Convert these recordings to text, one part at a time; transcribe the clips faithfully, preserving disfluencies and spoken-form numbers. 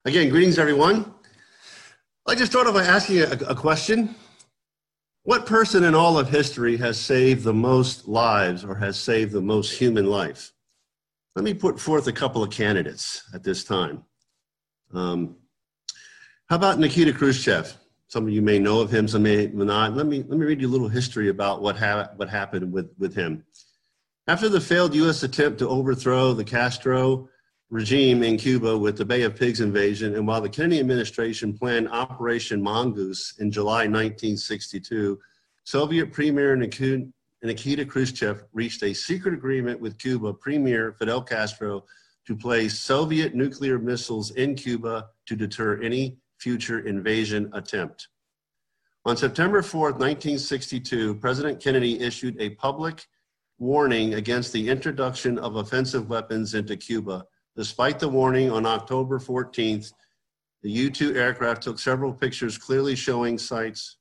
Again, greetings, everyone. I'd like to start off by asking a, a question. What person in all of history has saved the most lives or has saved the most human life? Let me put forth a couple of candidates at this time. Um, how about Nikita Khrushchev? Some of you may know of him, some may not. Let me, let me read you a little history about what, ha what happened with, with him. After the failed U S attempt to overthrow the Castro regime in Cuba with the Bay of Pigs invasion, and while the Kennedy administration planned Operation Mongoose in July nineteen sixty-two, Soviet Premier Nikita Khrushchev reached a secret agreement with Cuba Premier Fidel Castro to place Soviet nuclear missiles in Cuba to deter any future invasion attempt. On September fourth, nineteen sixty-two, President Kennedy issued a public warning against the introduction of offensive weapons into Cuba. Despite the warning, on October fourteenth, the U two aircraft took several pictures clearly showing sites.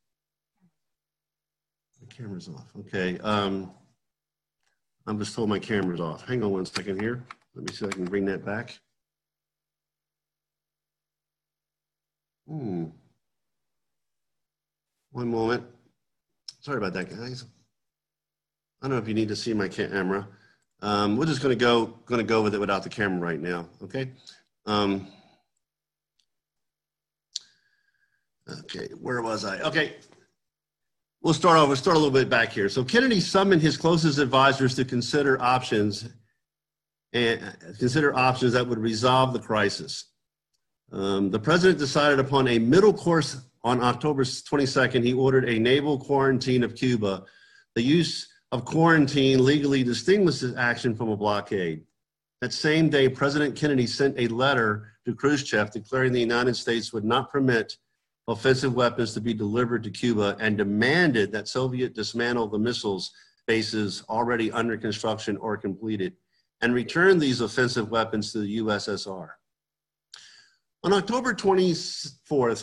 The camera's off. Okay. Um, I'm just told my camera's off. Hang on one second here. Let me see if I can bring that back. Hmm. One moment. Sorry about that, guys. I don't know if you need to see my camera. Um, we're just going to go going to go with it without the camera right now. Okay. Um, okay. Where was I? Okay. We'll start off. We'll start a little bit back here. So Kennedy summoned his closest advisors to consider options and consider options that would resolve the crisis. Um, the president decided upon a middle course on October twenty-second. He ordered a naval quarantine of Cuba. The use of quarantine legally distinguishes action from a blockade. That same day, President Kennedy sent a letter to Khrushchev declaring the United States would not permit offensive weapons to be delivered to Cuba and demanded that Soviet dismantle the missiles bases already under construction or completed and return these offensive weapons to the U S S R. On October twenty-fourth,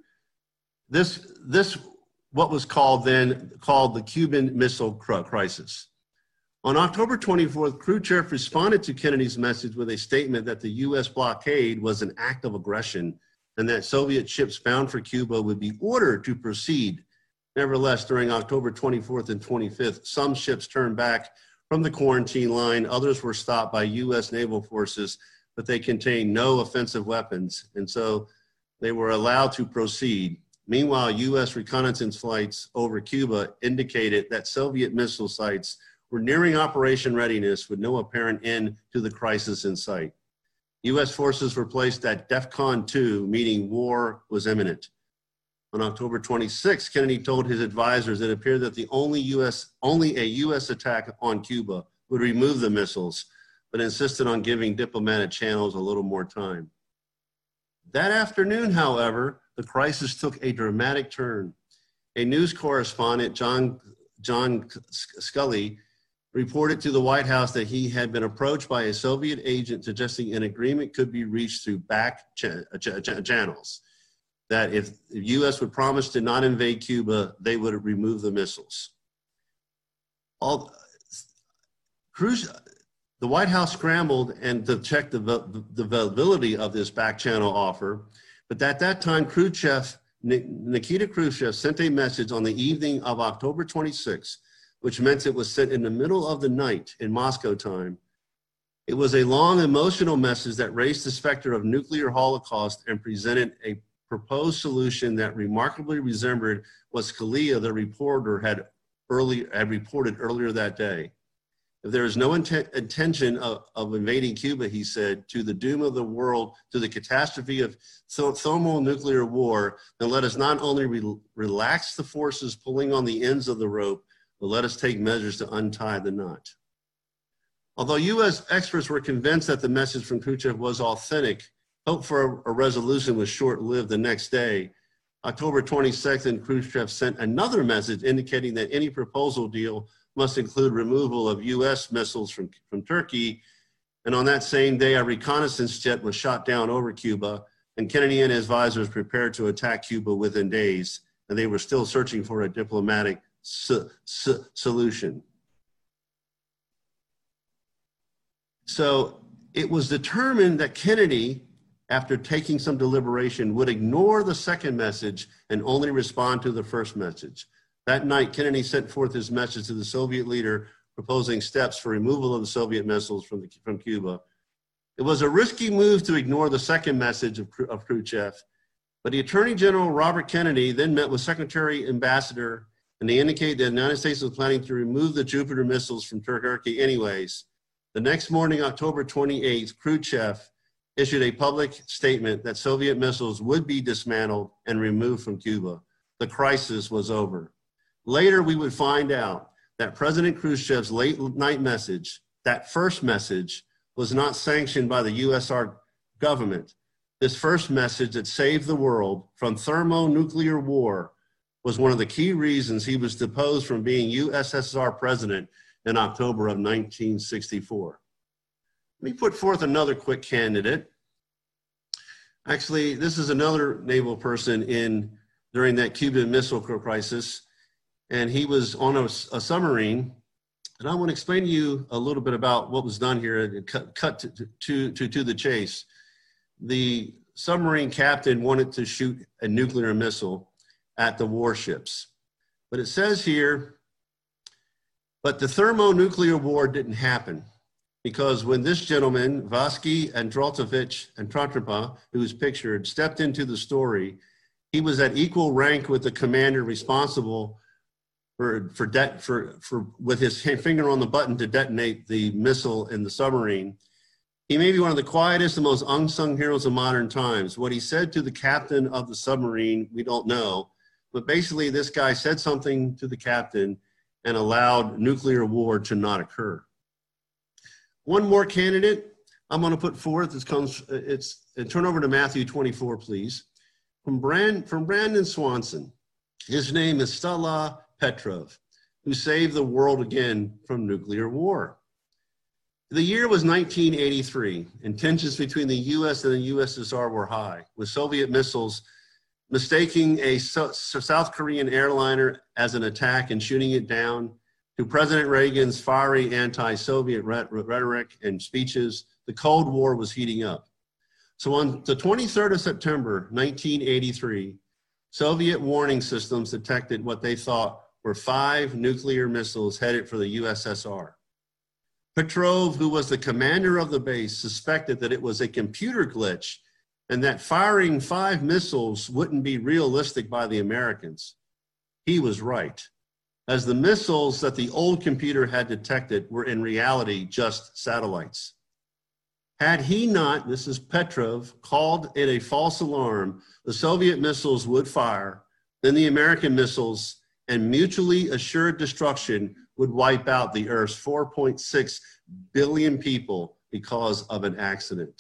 this, this what was called then called the Cuban Missile Crisis. On October twenty-fourth, Khrushchev responded to Kennedy's message with a statement that the U S blockade was an act of aggression and that Soviet ships bound for Cuba would be ordered to proceed. Nevertheless, during October twenty-fourth and twenty-fifth, some ships turned back from the quarantine line. Others were stopped by U S naval forces, but they contained no offensive weapons, and so they were allowed to proceed. Meanwhile, U S reconnaissance flights over Cuba indicated that Soviet missile sites were nearing operation readiness with no apparent end to the crisis in sight. U S forces were placed at DEFCON two, meaning war was imminent. On October twenty-sixth, Kennedy told his advisors it appeared that the only U S only a U S attack on Cuba would remove the missiles, but insisted on giving diplomatic channels a little more time. That afternoon, however, the crisis took a dramatic turn. A news correspondent, John, John Scully, reported to the White House that he had been approached by a Soviet agent suggesting an agreement could be reached through back ch ch ch channels, that if the U S would promise to not invade Cuba, they would remove the missiles. All, Cruz, the White House scrambled and to check the, the, the availability of this back channel offer, but at that time, Khrushchev, Nikita Khrushchev sent a message on the evening of October twenty-sixth, which meant it was sent in the middle of the night in Moscow time. It was a long, emotional message that raised the specter of nuclear holocaust and presented a proposed solution that remarkably resembled what Scalia, the reporter, had, early, had reported earlier that day. If there is no intent, intention of, of invading Cuba, he said, to the doom of the world, to the catastrophe of thermonuclear war, then let us not only re relax the forces pulling on the ends of the rope, but let us take measures to untie the knot. Although U S experts were convinced that the message from Khrushchev was authentic, hope for a, a resolution was short-lived the next day. October twenty-second, Khrushchev sent another message indicating that any proposal deal must include removal of U S missiles from, from Turkey. And on that same day, a reconnaissance jet was shot down over Cuba, and Kennedy and his advisors prepared to attack Cuba within days, and they were still searching for a diplomatic so, so, solution. So it was determined that Kennedy after taking some deliberation, would ignore the second message and only respond to the first message. That night, Kennedy sent forth his message to the Soviet leader proposing steps for removal of the Soviet missiles from, the, from Cuba. It was a risky move to ignore the second message of, of Khrushchev, but the Attorney General Robert Kennedy then met with Secretary Ambassador, and they indicated that the United States was planning to remove the Jupiter missiles from Turkey anyways. The next morning, October twenty-eighth, Khrushchev issued a public statement that Soviet missiles would be dismantled and removed from Cuba. The crisis was over. Later, we would find out that President Khrushchev's late night message, that first message, was not sanctioned by the U S S R government. This first message that saved the world from thermonuclear war was one of the key reasons he was deposed from being U S S R president in October of nineteen sixty-four. Let me put forth another quick candidate. Actually, this is another naval person in during that Cuban Missile Crisis, and he was on a, a submarine. And I want to explain to you a little bit about what was done here and cut, cut to, to, to, to the chase. The submarine captain wanted to shoot a nuclear missile at the warships. But it says here, but the thermonuclear war didn't happen because when this gentleman, Vasky Androtovich Androtrapa, who is pictured, stepped into the story, he was at equal rank with the commander responsible for, for, de- for, for with his finger on the button to detonate the missile in the submarine. He may be one of the quietest and most unsung heroes of modern times. What he said to the captain of the submarine, we don't know. But basically, this guy said something to the captain and allowed nuclear war to not occur. One more candidate I'm going to put forth. This comes, it's, and turn over to Matthew twenty-four, please. From, Brand, from Brandon Swanson. His name is Stella Petrov, who saved the world again from nuclear war. The year was nineteen eighty-three, and tensions between the U S and the U S S R were high, with Soviet missiles mistaking a so- South Korean airliner as an attack and shooting it down, to President Reagan's fiery anti-Soviet rhet- rhetoric and speeches. The Cold War was heating up. So on the twenty-third of September, nineteen eighty-three, Soviet warning systems detected what they thought were five nuclear missiles headed for the U S S R. Petrov, who was the commander of the base, suspected that it was a computer glitch and that firing five missiles wouldn't be realistic by the Americans. He was right, as the missiles that the old computer had detected were in reality just satellites. Had he not, this is Petrov, called it a false alarm, the Soviet missiles would fire, then the American missiles and mutually assured destruction would wipe out the Earth's four point six billion people because of an accident.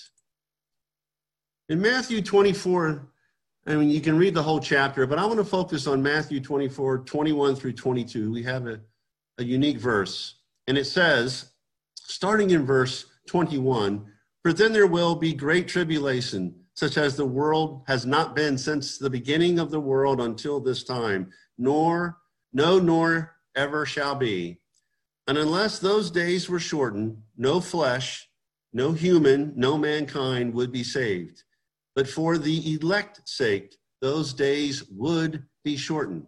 In Matthew twenty-four, I mean, you can read the whole chapter, but I want to focus on Matthew twenty-four, twenty-one through twenty-two. We have a, a unique verse, and it says, starting in verse twenty-one, for then there will be great tribulation, such as the world has not been since the beginning of the world until this time, nor, no, nor ever shall be. And unless those days were shortened, no flesh, no human, no mankind would be saved. But for the elect's sake, those days would be shortened.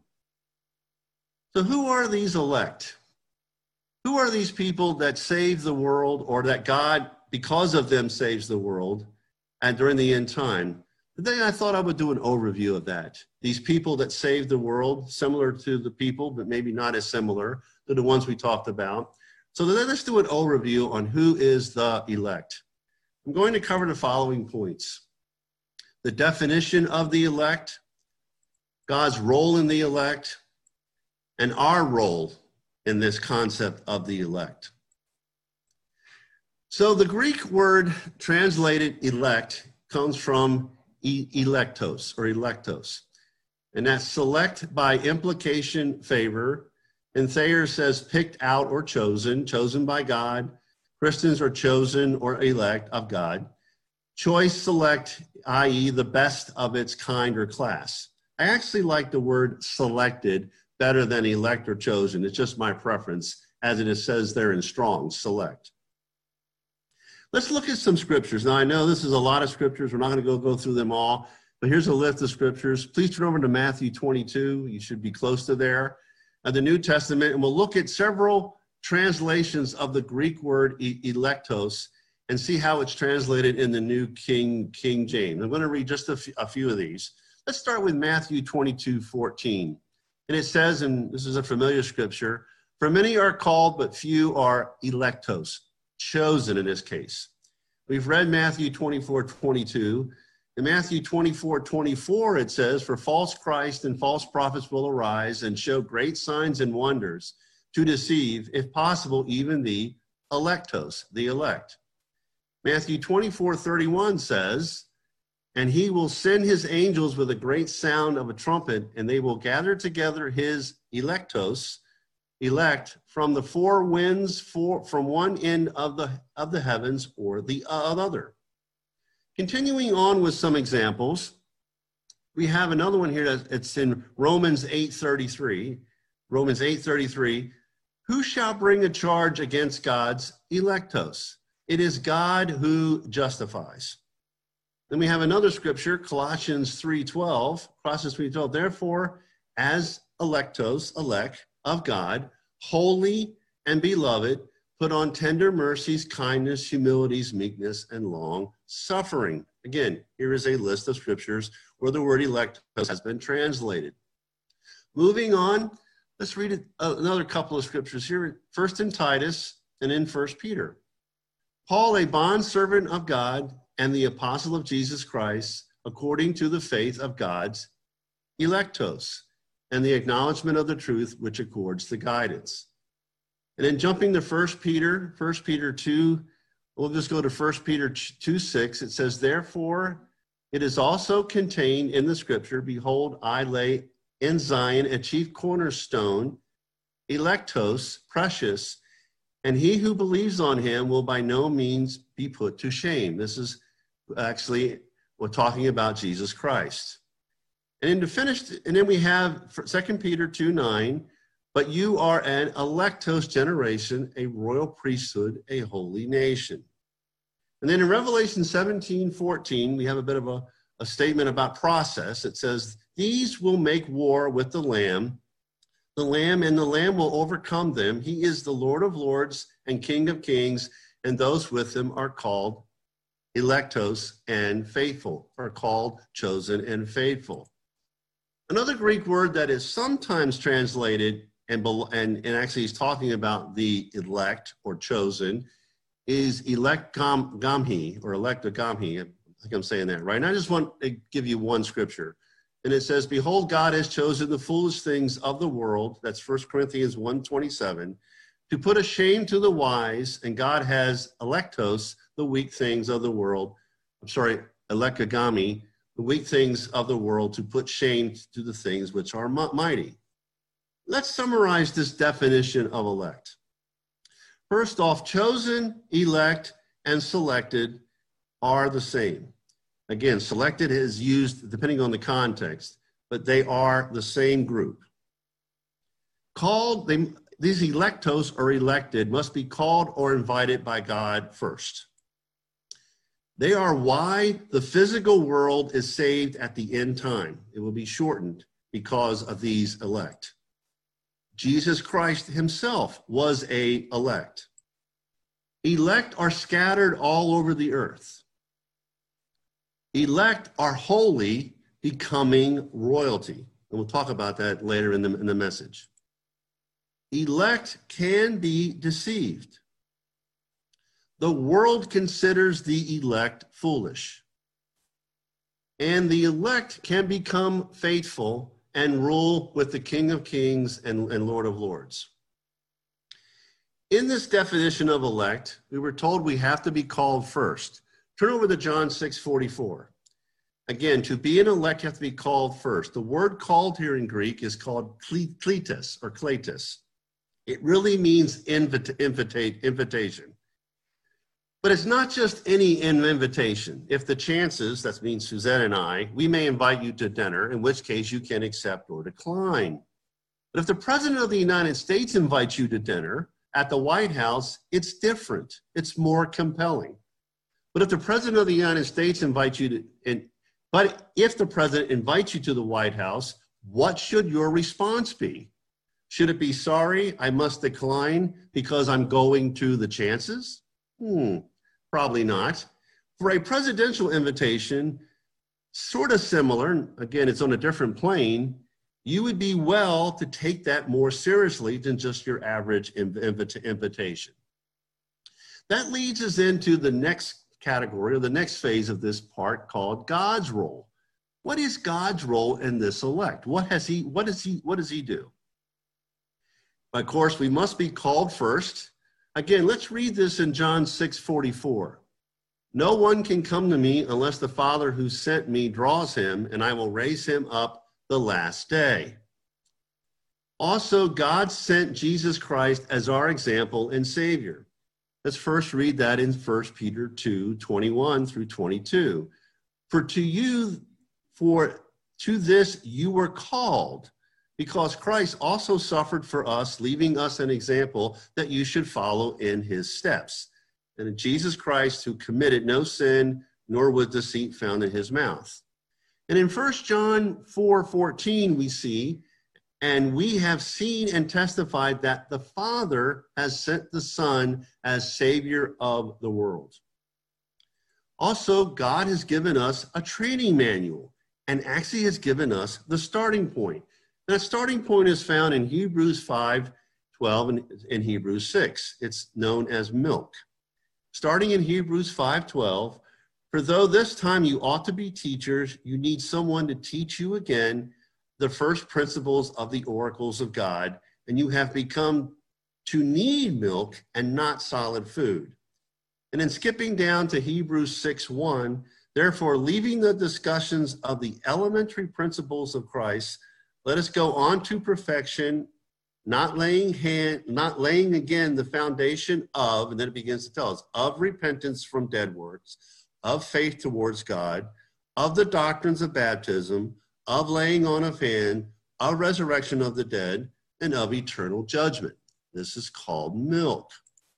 So who are these elect? Who are these people that save the world, or that God, because of them, saves the world and during the end time? Today I thought I would do an overview of that. These people that save the world, similar to the people, but maybe not as similar to the ones we talked about. So then let's do an overview on who is the elect. I'm going to cover the following points: the definition of the elect, God's role in the elect, and our role in this concept of the elect. So the Greek word translated elect comes from e- electos or electos, and that's select by implication, favor. And Thayer says picked out or chosen, chosen by God. Christians are chosen or elect of God. Choice, select, that is the best of its kind or class. I actually like the word selected better than elect or chosen. It's just my preference, as it says there in Strong's, select. Let's look at some scriptures. Now, I know this is a lot of scriptures. We're not going to go, go through them all, but here's a list of scriptures. Please turn over to Matthew twenty-two. You should be close to there. Uh, the New Testament, and we'll look at several translations of the Greek word e- electos and see how it's translated in the New King, King James. I'm going to read just a, f- a few of these. Let's start with Matthew twenty-two fourteen. And it says, and this is a familiar scripture, for many are called, but few are electos, chosen in this case. We've read Matthew twenty-four twenty-two. In Matthew twenty-four twenty-four, it says, for false Christ and false prophets will arise and show great signs and wonders to deceive, if possible, even the electos, the elect. Matthew twenty-four thirty-one says, and he will send his angels with a great sound of a trumpet, and they will gather together his electos, elect, from the four winds, for, from one end of the, of the heavens or the other. Continuing on with some examples, we have another one here. It's in Romans eight thirty-three. Romans eight thirty-three. Who shall bring a charge against God's electos? It is God who justifies. Then we have another scripture, Colossians three twelve. Colossians three twelve. Therefore, as electos, elect of God, holy and beloved, put on tender mercies, kindness, humilities, meekness, and long suffering. Again, here is a list of scriptures where the word elect has been translated. Moving on, let's read another couple of scriptures here. First in Titus and in First Peter. Paul, a bondservant of God and the apostle of Jesus Christ, according to the faith of God's electos and the acknowledgement of the truth which accords the guidance. And then jumping to First Peter, First Peter two, we'll just go to First Peter two six. It says, therefore, it is also contained in the scripture, behold, I lay in Zion a chief cornerstone, electos, precious, and he who believes on him will by no means be put to shame. This is actually, we're talking about Jesus Christ. And then to finish, and then we have Second Peter two nine, but you are an electos generation, a royal priesthood, a holy nation. And then in Revelation seventeen fourteen, we have a bit of a, a statement about process. It says, these will make war with the Lamb, the Lamb, and the Lamb will overcome them. He is the Lord of lords and King of kings, and those with him are called electos and faithful, are called chosen and faithful. Another Greek word that is sometimes translated And, and, and actually he's talking about the elect or chosen is electgamhi or electogamhi. I think I'm saying that right. And I just want to give you one scripture. And it says, behold, God has chosen the foolish things of the world. That's First Corinthians one twenty-seven, to put a shame to the wise. And God has electos, the weak things of the world. I'm sorry, electogami, the weak things of the world, to put shame to the things which are mighty. Let's summarize this definition of elect. First off, chosen, elect, and selected are the same. Again, selected is used depending on the context, but they are the same group. Called, they, these electos or elected must be called or invited by God first. They are why the physical world is saved at the end time. It will be shortened because of these elect. Jesus Christ himself was a elect. Elect are scattered all over the earth. Elect are holy, becoming royalty. And we'll talk about that later in the, in the message. Elect can be deceived. The world considers the elect foolish. And the elect can become faithful and rule with the King of Kings and, and Lord of Lords. In this definition of elect, we were told we have to be called first. Turn over to John six forty-four. Again, to be an elect, you have to be called first. The word called here in Greek is called kletos or kletos. It really means invita- invitate, invitation. But it's not just any invitation. If the chances, that means Suzanne and I, we may invite you to dinner, in which case you can accept or decline. But if the President of the United States invites you to dinner at the White House, it's different. It's more compelling. But if the President of the United States invites you to, and, but if the President invites you to the White House, what should your response be? Should it be, sorry, I must decline because I'm going to the chances? Hmm, probably not. For a presidential invitation, sort of similar, again, it's on a different plane, you would be well to take that more seriously than just your average invita- invitation. That leads us into the next category, or the next phase of this part, called God's role. What is God's role in this elect? What has he, what does he, what does he do? Of course, we must be called first. Again, let's read this in John six forty-four. No one can come to me unless the Father who sent me draws him, and I will raise him up the last day. Also, God sent Jesus Christ as our example and Savior. Let's first read that in First Peter two, twenty-one through twenty-two. For to you, for to this you were called, because Christ also suffered for us, leaving us an example that you should follow in his steps. And in Jesus Christ, who committed no sin, nor was deceit found in his mouth. And in First John four fourteen, we see, and we have seen and testified that the Father has sent the Son as Savior of the world. Also, God has given us a training manual, and actually has given us the starting point. That starting point is found in Hebrews five twelve and in Hebrews six. It's known as milk. Starting in Hebrews five twelve, for though this time you ought to be teachers, you need someone to teach you again the first principles of the oracles of God, and you have become to need milk and not solid food. And then skipping down to Hebrews six one, therefore leaving the discussions of the elementary principles of Christ, let us go on to perfection, not laying hand, not laying again the foundation of, and then it begins to tell us, of repentance from dead works, of faith towards God, of the doctrines of baptism, of laying on of hand, of resurrection of the dead, and of eternal judgment. This is called milk.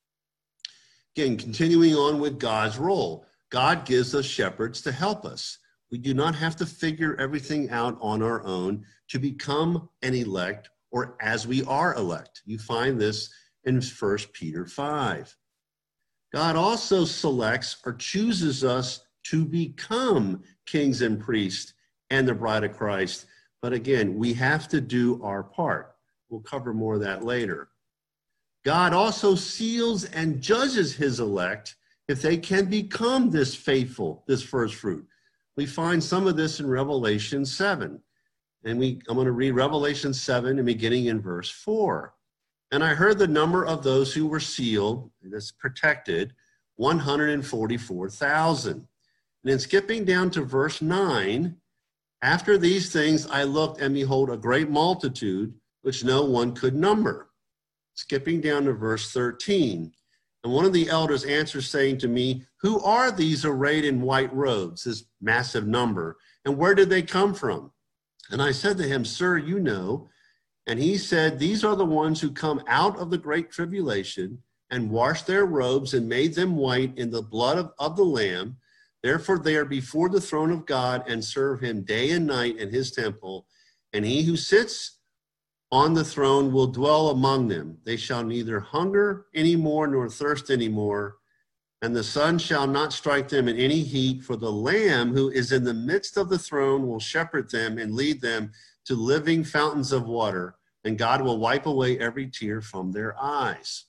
Again, continuing on with God's role. God gives us shepherds to help us. We do not have to figure everything out on our own to become an elect, or as we are elect. You find this in First Peter five. God also selects or chooses us to become kings and priests and the bride of Christ. But again, we have to do our part. We'll cover more of that later. God also seals and judges his elect if they can become this faithful, this first fruit. We find some of this in Revelation seven. And we, I'm going to read Revelation seven and beginning in verse four. And I heard the number of those who were sealed, that's protected, one hundred forty-four thousand. And then skipping down to verse nine, after these things I looked, and behold, a great multitude, which no one could number. Skipping down to verse thirteen. And one of the elders answered, saying to me, who are these arrayed in white robes, this massive number, and where did they come from? And I said to him, sir, you know. And he said, these are the ones who come out of the great tribulation and washed their robes and made them white in the blood of, of the Lamb. Therefore they are before the throne of God and serve him day and night in his temple. And he who sits on the throne will dwell among them. They shall neither hunger any more nor thirst any more. And the sun shall not strike them in any heat, for the Lamb who is in the midst of the throne will shepherd them and lead them to living fountains of water, and God will wipe away every tear from their eyes.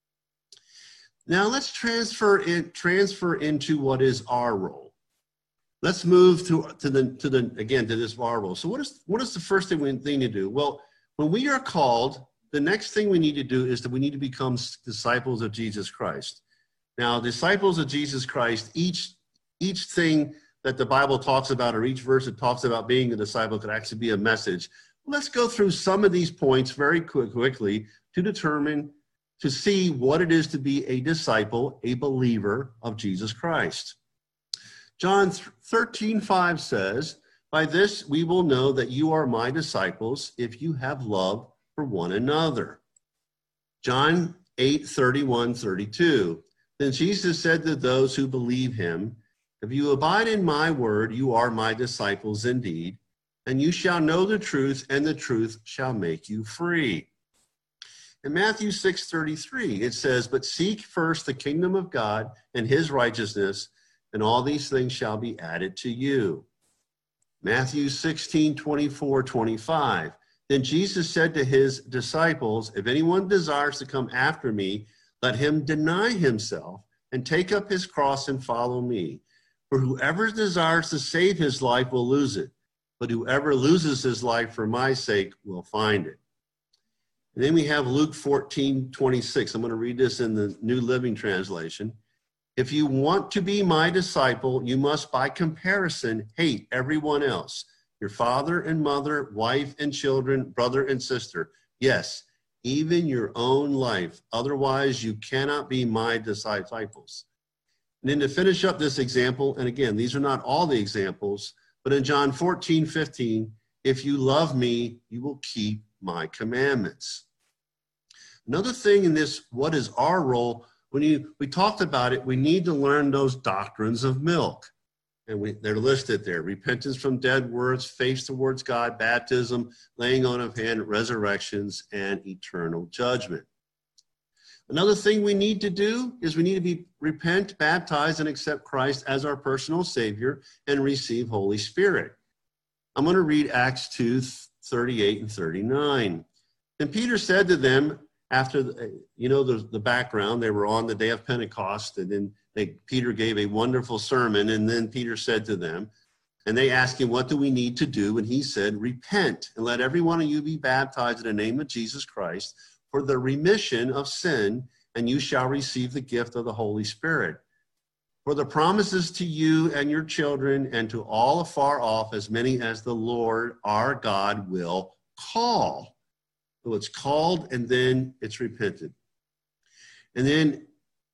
Now let's transfer in, transfer into what is our role. Let's move to, to the to the again to this our role. So what is what is the first thing we need to do? Well, when we are called, the next thing we need to do is that we need to become disciples of Jesus Christ. Now, disciples of Jesus Christ, each, each thing that the Bible talks about, or each verse that talks about being a disciple, could actually be a message. Let's go through some of these points very quick, quickly to determine, to see what it is to be a disciple, a believer of Jesus Christ. John thirteen five says, by this we will know that you are my disciples if you have love for one another. John eight thirty-one thirty-two. Then Jesus said to those who believe him, if you abide in my word, you are my disciples indeed, and you shall know the truth, and the truth shall make you free. In Matthew six thirty-three, it says, but seek first the kingdom of God and his righteousness, and all these things shall be added to you. Matthew sixteen twenty-four, twenty-five, then Jesus said to his disciples, if anyone desires to come after me, let him deny himself and take up his cross and follow me. For whoever desires to save his life will lose it, but whoever loses his life for my sake will find it. And then we have Luke fourteen twenty-six. I'm going to read this in the New Living Translation. If you want to be my disciple, you must by comparison hate everyone else, your father and mother, wife and children, brother and sister. Yes, even your own life. Otherwise, you cannot be my disciples. And then to finish up this example, and again, these are not all the examples, but in John fourteen fifteen, if you love me, you will keep my commandments. Another thing in this, what is our role? When you, we talked about it, we need to learn those doctrines of milk. And we, they're listed there. Repentance from dead words, faith towards God, baptism, laying on of hand, resurrections, and eternal judgment. Another thing we need to do is we need to be repent, baptize, and accept Christ as our personal Savior and receive Holy Spirit. I'm going to read Acts two, thirty-eight and thirty-nine. And Peter said to them, after, the, you know, the, the background, they were on the day of Pentecost, and then they, Peter gave a wonderful sermon, and then Peter said to them, and they asked him, what do we need to do? And he said, repent, and let every one of you be baptized in the name of Jesus Christ for the remission of sin, and you shall receive the gift of the Holy Spirit. For the promises to you and your children and to all afar off, as many as the Lord our God will call. So it's called, and then it's repented. And then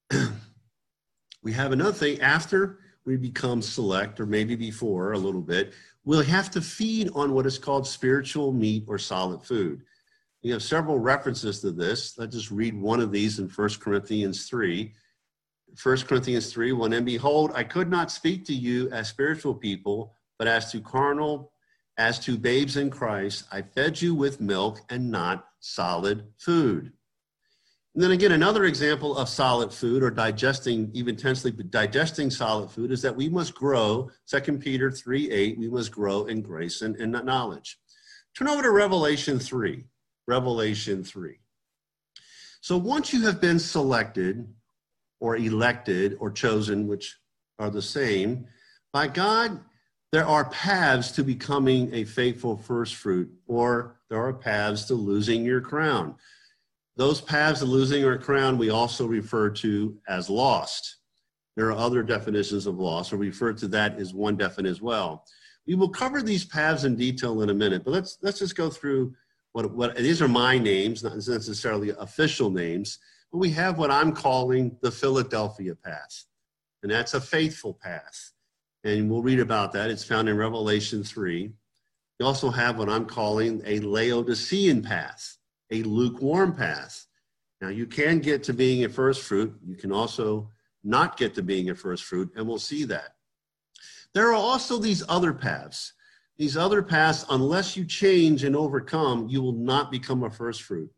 we have another thing. After we become select, or maybe before a little bit, we'll have to feed on what is called spiritual meat or solid food. We have several references to this. Let's just read one of these in First Corinthians three. First Corinthians three, one, and behold, I could not speak to you as spiritual people, but as to carnal, as to babes in Christ. I fed you with milk and not solid food. And then again, another example of solid food, or digesting, even intensely digesting solid food, is that we must grow, Second Peter three, eight, we must grow in grace and, and knowledge. Turn over to Revelation three. Revelation three. So once you have been selected, or elected, or chosen, which are the same, by God, there are paths to becoming a faithful first fruit, or there are paths to losing your crown. Those paths to losing our crown we also refer to as lost. There are other definitions of lost, or refer to that as one definition as well. We will cover these paths in detail in a minute, but let's let's just go through what, what these are my names, not necessarily official names, but we have what I'm calling the Philadelphia path, and that's a faithful path. And we'll read about that. It's found in Revelation three. We also have what I'm calling a Laodicean path, a lukewarm path. Now, you can get to being a first fruit. You can also not get to being a first fruit, and we'll see that. There are also these other paths. These other paths, unless you change and overcome, you will not become a first fruit.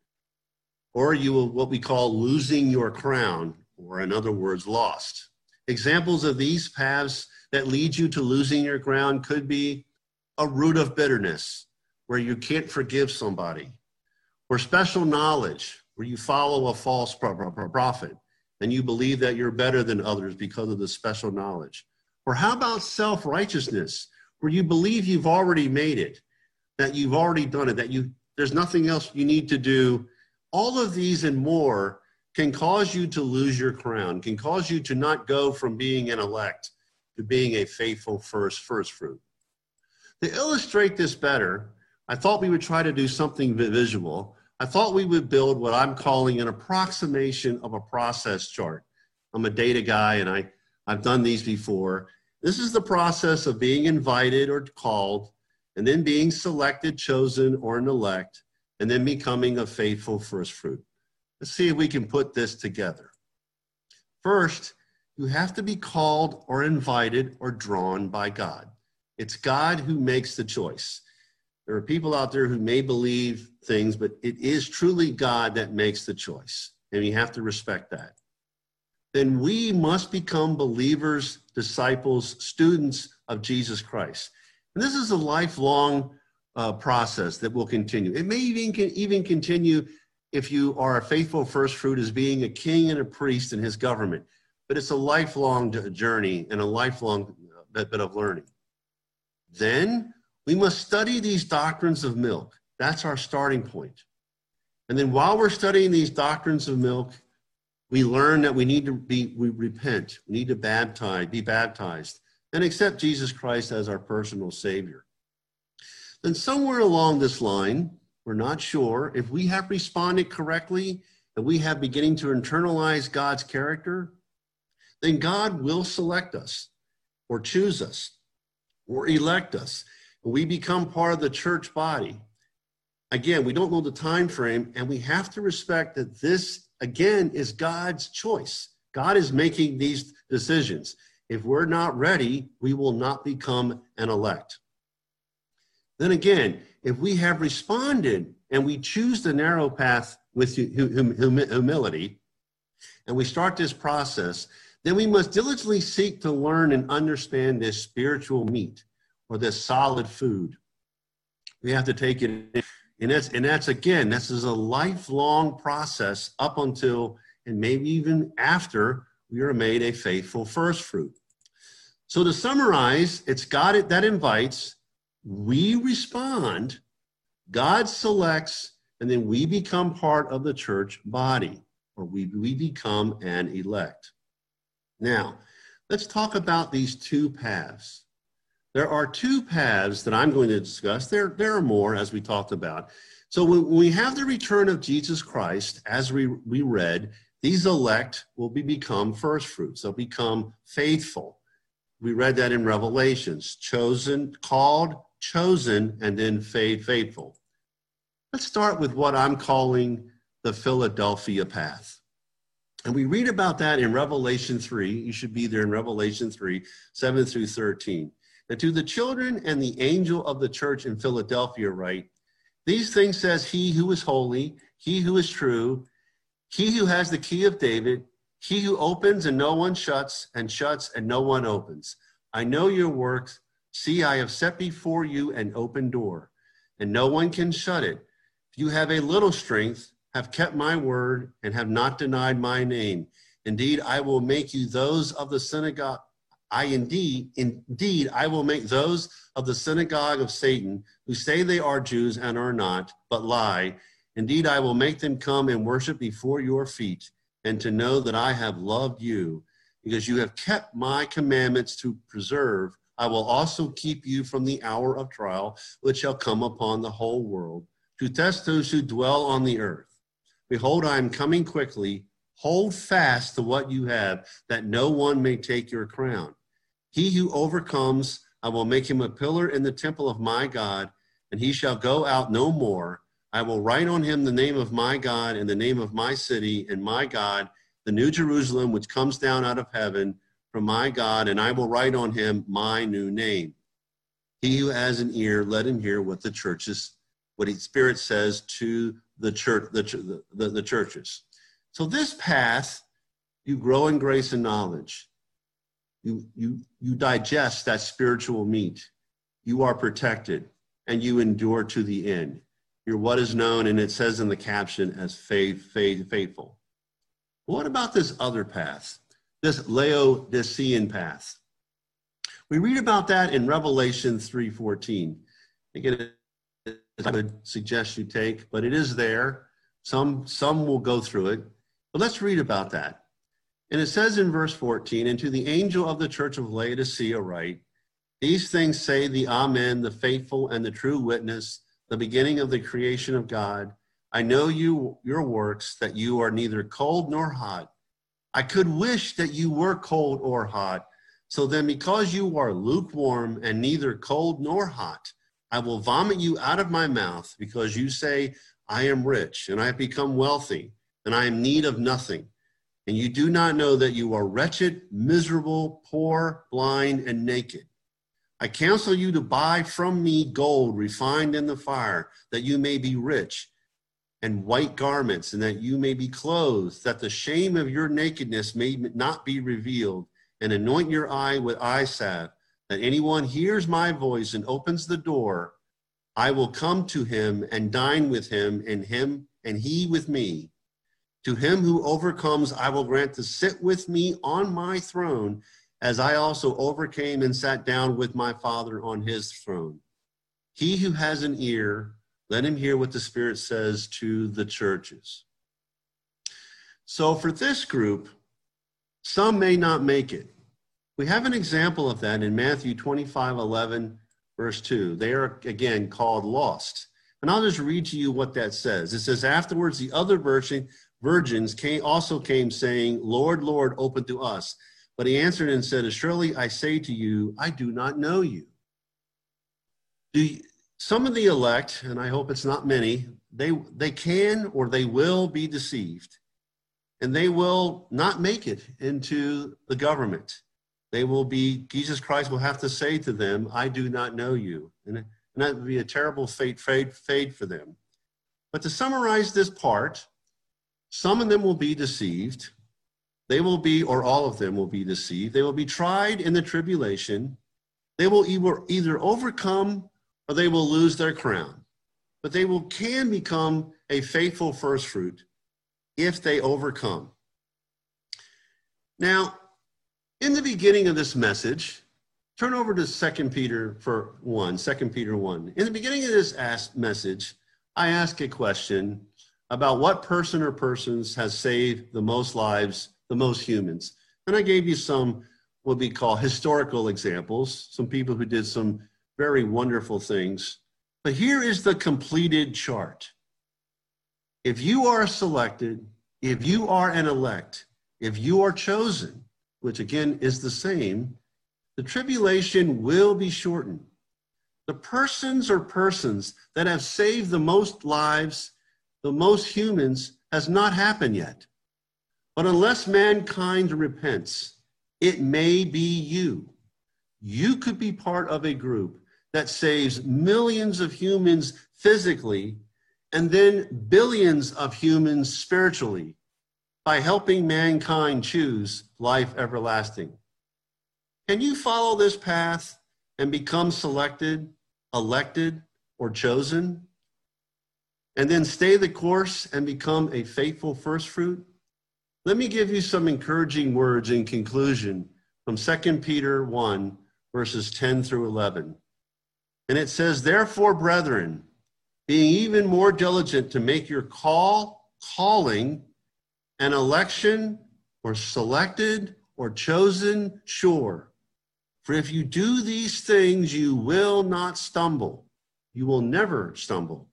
Or you will, what we call losing your crown, or in other words, lost. Examples of these paths that lead you to losing your ground could be a root of bitterness, where you can't forgive somebody, or special knowledge, where you follow a false prophet and you believe that you're better than others because of the special knowledge. Or how about self-righteousness, where you believe you've already made it, that you've already done it, that you there's nothing else you need to do. All of these and more can cause you to lose your crown, can cause you to not go from being an elect to being a faithful first, first fruit. To illustrate this better, I thought we would try to do something visual. I thought we would build what I'm calling an approximation of a process chart. I'm a data guy, and I, I've done these before. This is the process of being invited or called, and then being selected, chosen, or an elect, and then becoming a faithful first fruit. Let's see if we can put this together. First, you have to be called or invited or drawn by God. It's God who makes the choice. There are people out there who may believe things, but it is truly God that makes the choice, and you have to respect that. Then we must become believers, disciples, students of Jesus Christ. And this is a lifelong uh, process that will continue. It may even, even continue if you are a faithful first fruit as being a king and a priest in his government. But it's a lifelong journey and a lifelong bit, bit of learning. Then we must study these doctrines of milk. That's our starting point. And then while we're studying these doctrines of milk, we learn that we need to be, we repent, we need to baptize, be baptized, and accept Jesus Christ as our personal Savior. Then somewhere along this line, we're not sure if we have responded correctly and we have beginning to internalize God's character, then God will select us or choose us or elect us. We become part of the church body. Again, we don't know the time frame, and we have to respect that this, again, is God's choice. God is making these decisions. If we're not ready, we will not become an elect. Then again, if we have responded and we choose the narrow path with humility, and we start this process, then we must diligently seek to learn and understand this spiritual meat or this solid food. We have to take it, and that's, and that's again, this is a lifelong process up until, and maybe even after, we are made a faithful first fruit. So to summarize, it's God that invites, we respond, God selects, and then we become part of the church body, or we, we become an elect. Now, let's talk about these two paths. There are two paths that I'm going to discuss. There, there are more, as we talked about. So when we have the return of Jesus Christ, as we, we read, these elect will be become first fruits. They'll become faithful. We read that in Revelations, chosen, called, chosen, and then faithful. Let's start with what I'm calling the Philadelphia path. And we read about that in Revelation three. You should be there in Revelation three, seven through thirteen. And to the children and the angel of the church in Philadelphia write, these things says he who is holy, he who is true, he who has the key of David, he who opens and no one shuts, and shuts and no one opens. I know your works. See, I have set before you an open door, and no one can shut it. If you have a little strength, have kept my word, and have not denied my name. Indeed, I will make you those of the synagogue. I indeed, indeed, I will make those of the synagogue of Satan who say they are Jews and are not, but lie. Indeed, I will make them come and worship before your feet, and to know that I have loved you, because you have kept my commandments to preserve. I will also keep you from the hour of trial, which shall come upon the whole world, to test those who dwell on the earth. Behold, I am coming quickly. Hold fast to what you have, that no one may take your crown. He who overcomes, I will make him a pillar in the temple of my God, and he shall go out no more. I will write on him the name of my God and the name of my city and my God, the new Jerusalem, which comes down out of heaven from my God, and I will write on him my new name. He who has an ear, let him hear what the churches, what the Spirit says to the church, the, the, the churches. So this path, you grow in grace and knowledge. You, you, you digest that spiritual meat. You are protected, and you endure to the end. You're what is known, and it says in the caption, as faith, faith, faithful. What about this other path, this Laodicean path? We read about that in Revelation three fourteen. Again, I would suggest you take, but it is there. Some, some will go through it. But let's read about that. And it says in verse fourteen, and to the angel of the church of Laodicea write, these things say the Amen, the faithful and the true witness, the beginning of the creation of God. I know you, your works, that you are neither cold nor hot. I could wish that you were cold or hot. So then because you are lukewarm and neither cold nor hot, I will vomit you out of my mouth, because you say, I am rich and I have become wealthy and I am in need of nothing. And you do not know that you are wretched, miserable, poor, blind, and naked. I counsel you to buy from me gold refined in the fire, that you may be rich, and white garments, and that you may be clothed, that the shame of your nakedness may not be revealed, and anoint your eye with eye salve, that anyone hears my voice and opens the door, I will come to him and dine with him, and him and he with me. To him who overcomes, I will grant to sit with me on my throne, as I also overcame and sat down with my Father on his throne. He who has an ear, let him hear what the Spirit says to the churches. So for this group, some may not make it. We have an example of that in Matthew twenty-five, eleven, verse two. They are, again, called lost. And I'll just read to you what that says. It says, afterwards, the other virgin, virgins came, also came, saying, Lord, Lord, open to us. But he answered and said, surely I say to you, I do not know you. Do you, some of the elect, and I hope it's not many, they, they can or they will be deceived. And they will not make it into the government. They will be, Jesus Christ will have to say to them, I do not know you. And, and that would be a terrible fate, fate, fate for them. But to summarize this part, some of them will be deceived. They will be, or all of them will be deceived. They will be tried in the tribulation. They will either, either overcome or they will lose their crown. But they will can become a faithful first fruit if they overcome. Now, in the beginning of this message, turn over to Second Peter for one, Second Peter one. In the beginning of this message, I ask a question about what person or persons has saved the most lives, the most humans. And I gave you some what we call historical examples, some people who did some very wonderful things. But here is the completed chart. If you are selected, if you are an elect, if you are chosen, which again is the same, the tribulation will be shortened. The persons or persons that have saved the most lives, the most humans, has not happened yet. But unless mankind repents, it may be you. You could be part of a group that saves millions of humans physically and then billions of humans spiritually by helping mankind choose life everlasting. Can you follow this path and become selected, elected, or chosen? And then stay the course and become a faithful first fruit? Let me give you some encouraging words in conclusion from Second Peter one, verses ten through eleven. And it says, therefore, brethren, being even more diligent to make your call, calling, and election, or selected, or chosen sure. For if you do these things, you will not stumble. You will never stumble.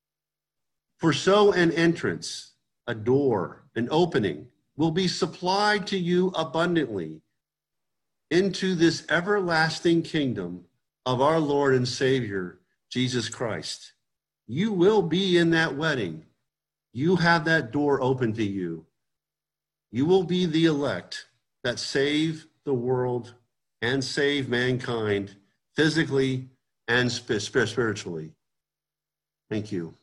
For so an entrance, a door, an opening, will be supplied to you abundantly into this everlasting kingdom of our Lord and Savior, Jesus Christ. You will be in that wedding. You have that door open to you. You will be the elect that save the world and save mankind physically and spiritually. Thank you.